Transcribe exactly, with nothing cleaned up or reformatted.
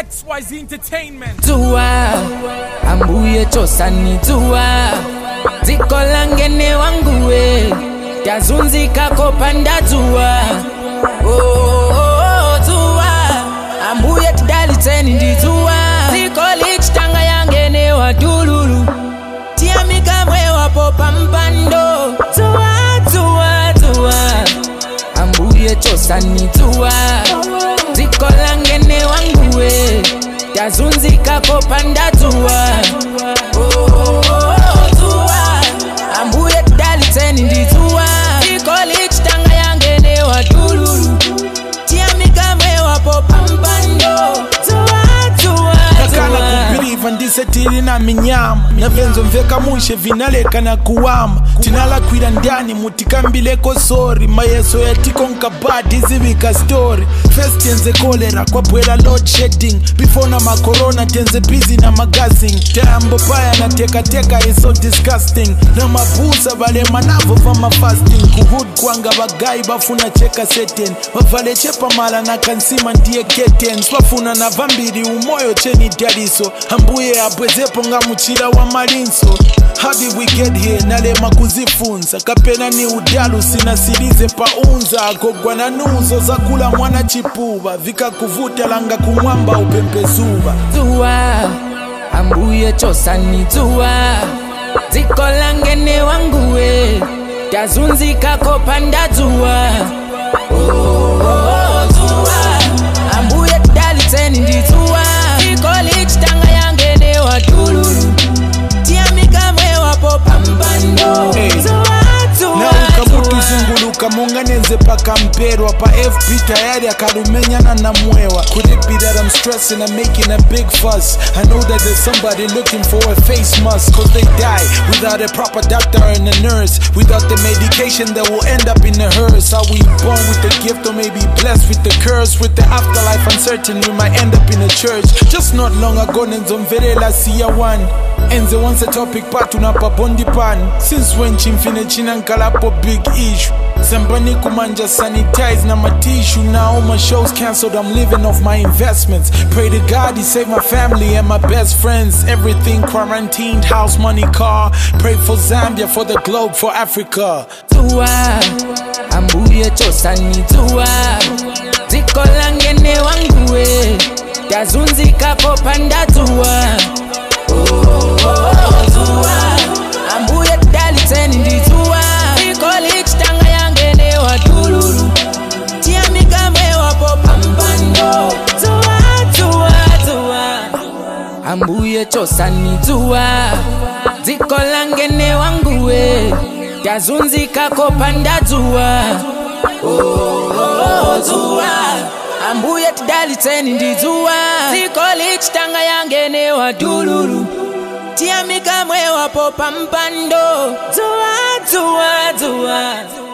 X Y Z Entertainment. Tuwa ambuye chosani tuwa zikolangene wanguwe tazunzika kopanda tuwa oh, oh, oh, tuwa ambuye tidaliteni ndi tuwa zikolich tanga yangene wadululu tiamika mwe wapopa mpando tuwa tuwa tuwa ambuye chosani tuwa zikolangene wanguwe tazunzika kopanda tuwa oh, oh, oh, tuwa ambuye tidaliteni ndi tuwa zikolich tanga yangene wadululu tiamika mwe wapopa mpando tuwa tuwa nakana kupiriva ndisetiri na minyama na venzo mveka mushe vinaleka na kuwama tinala kwira ndani mutikambileko sori mayeso yatiko nkabadi zivika story first tenze kolera kwa bwela load shedding before na makorona tenze busy na magazine tambo paya na teka teka is so disgusting na mabusa vale manavo vama fasting kuhood kwanga bagai bafuna cheka seten wavale chepa mala na kansima ndiye ketens wafuna na vambiri umoyo cheni dialiso ambuye abwezepo nga muchira wa malinso. How did we get here? Nalema kuzifunza kapena ni udalu sinasilize paunza kogwa na nuzo za kula mwana chipuba vika kuvuta langa kumwamba upempezuba tuwa ambuye chosani tuwa zikolangene wanguwe tazunzika kopanda tuwa oh, oh, oh, tuwa ambuye tidaliteni ndi tuwa zikolich tanga yangene wadululu tiamika mwe wapopa mpando hey. tuwa tuwa na ukamutu zunguluka munga nenze paka mperwa pa F P tayari akarumenyana na mwewa. Could it be that I'm stressing and making a big fuss? I know that there's somebody looking for a face mask, cause they die without a proper doctor and a nurse, without the medication that will end up in a hearse. Are we born with the gift or maybe blessed with the curse? With the afterlife uncertain we might end up in a church. Just not long ago nenzo mverela siya one enze once a topic patu na pabondi pan since when chimfine chinankalapo big issue Sambani kumanja sanitize na my tissue. Now all my shows cancelled, I'm living off my investments. Pray to God he save my family and my best friends. Everything quarantined, house, money, car. Pray for Zambia, for the globe, for Africa. Tuwa ambuye chosani tuwa zikolangene wanguwe tazunzika kopanda tuwa oh, oh, oh, tuwa ambuye tidaliteni ndi tuwa zikolich tanga yangene wadululu tiamika mwe wapopa mpando tuwa tuwa tuwa ambuye chosani tuwa zikolangene wanguwe tazunzika kopanda tuwa oh, oh, oh, tuwa ambuye tidaliteni ndi tuwa zikolich tanga yangene wadululu tiamika mwe wapopa mpando tuwa tuwa tuwa